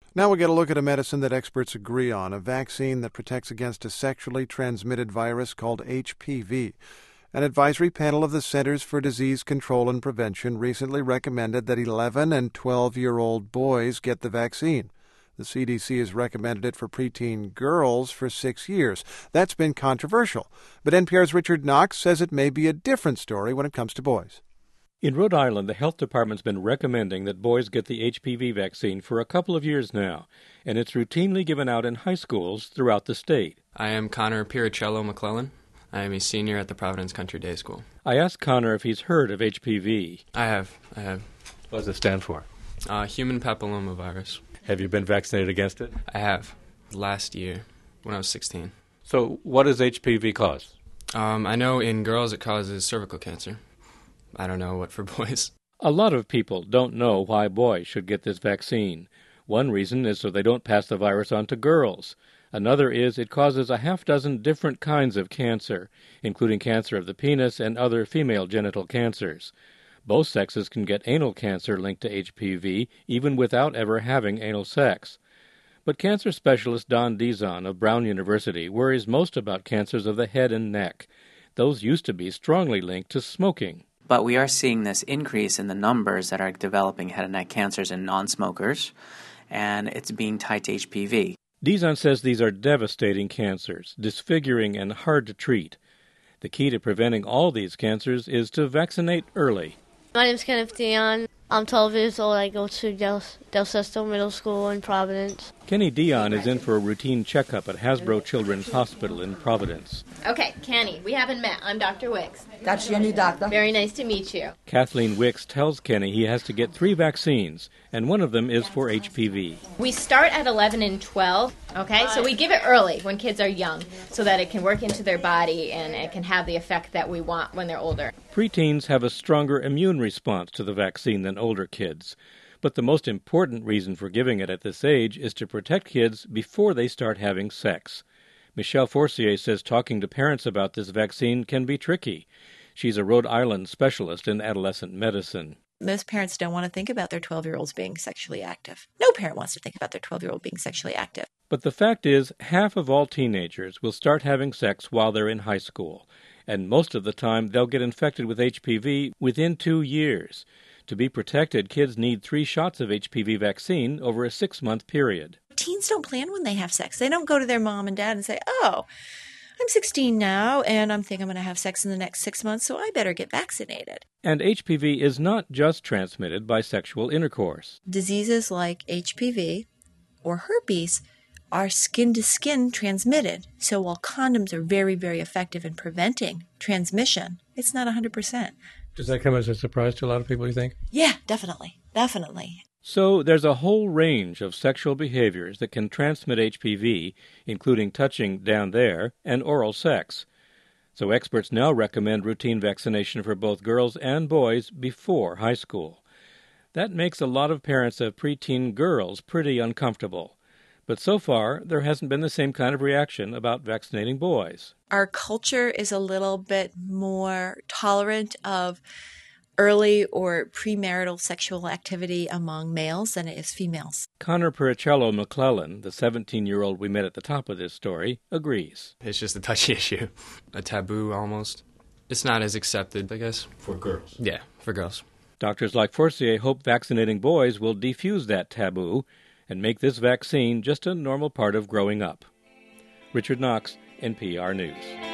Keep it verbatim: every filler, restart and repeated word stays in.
Now we get a look at a medicine that experts agree on, a vaccine that protects against a sexually transmitted virus called H P V. An advisory panel of the Centers for Disease Control and Prevention recently recommended that eleven and twelve-year-old boys get the vaccine. The C D C has recommended it for preteen girls for six years. That's been controversial. But N P R's Richard Knox says it may be a different story when it comes to boys. In Rhode Island, the health department's been recommending that boys get the H P V vaccine for a couple of years now, and it's routinely given out in high schools throughout the state. I am Connor Piricello McClellan. I am a senior at the Providence Country Day School. I asked Connor if he's heard of H P V. I have. I have. What does it stand for? Uh, human papillomavirus. Have you been vaccinated against it? I have. Last year, when I was sixteen. So what does H P V cause? Um, I know in girls it causes cervical cancer. I don't know what for boys. A lot of people don't know why boys should get this vaccine. One reason is so they don't pass the virus on to girls. Another is it causes a half dozen different kinds of cancer, including cancer of the penis and other female genital cancers. Both sexes can get anal cancer linked to H P V, even without ever having anal sex. But cancer specialist Don Dizon of Brown University worries most about cancers of the head and neck. Those used to be strongly linked to smoking. But we are seeing this increase in the numbers that are developing head and neck cancers in non-smokers, and it's being tied to H P V. Dizon says these are devastating cancers, disfiguring and hard to treat. The key to preventing all these cancers is to vaccinate early. My name is Kenneth Dion. I'm twelve years old. I go to Del, Del Sesto Middle School in Providence. Kenny Dion is in for a routine checkup at Hasbro Children's Hospital in Providence. Okay, Kenny, we haven't met. I'm Doctor Wicks. That's your new doctor. Very nice to meet you. Kathleen Wicks tells Kenny he has to get three vaccines, and one of them is for H P V. We start at eleven and twelve, okay? So we give it early when kids are young so that it can work into their body and it can have the effect that we want when they're older. Preteens have a stronger immune response to the vaccine than older kids. But the most important reason for giving it at this age is to protect kids before they start having sex. Michelle Forcier says talking to parents about this vaccine can be tricky. She's a Rhode Island specialist in adolescent medicine. Most parents don't want to think about their twelve-year-olds being sexually active. No parent wants to think about their twelve-year-old being sexually active. But the fact is, half of all teenagers will start having sex while they're in high school, and most of the time they'll get infected with H P V within two years. To be protected, kids need three shots of H P V vaccine over a six-month period. Teens don't plan when they have sex. They don't go to their mom and dad and say, oh, I'm sixteen now, and I'm thinking I'm going to have sex in the next six months, so I better get vaccinated. And H P V is not just transmitted by sexual intercourse. Diseases like H P V or herpes are skin-to-skin transmitted. So while condoms are very, very effective in preventing transmission, it's not one hundred percent. Does that come as a surprise to a lot of people, you think? Yeah, definitely. Definitely. So there's a whole range of sexual behaviors that can transmit H P V, including touching down there and oral sex. So experts now recommend routine vaccination for both girls and boys before high school. That makes a lot of parents of preteen girls pretty uncomfortable. But so far, there hasn't been the same kind of reaction about vaccinating boys. Our culture is a little bit more tolerant of early or premarital sexual activity among males than it is females. Connor Piricello McClellan, the seventeen-year-old we met at the top of this story, agrees. It's just a touchy issue. A taboo, almost. It's not as accepted, I guess. For girls? Yeah, for girls. Doctors like Forcier hope vaccinating boys will defuse that taboo and make this vaccine just a normal part of growing up. Richard Knox, N P R News.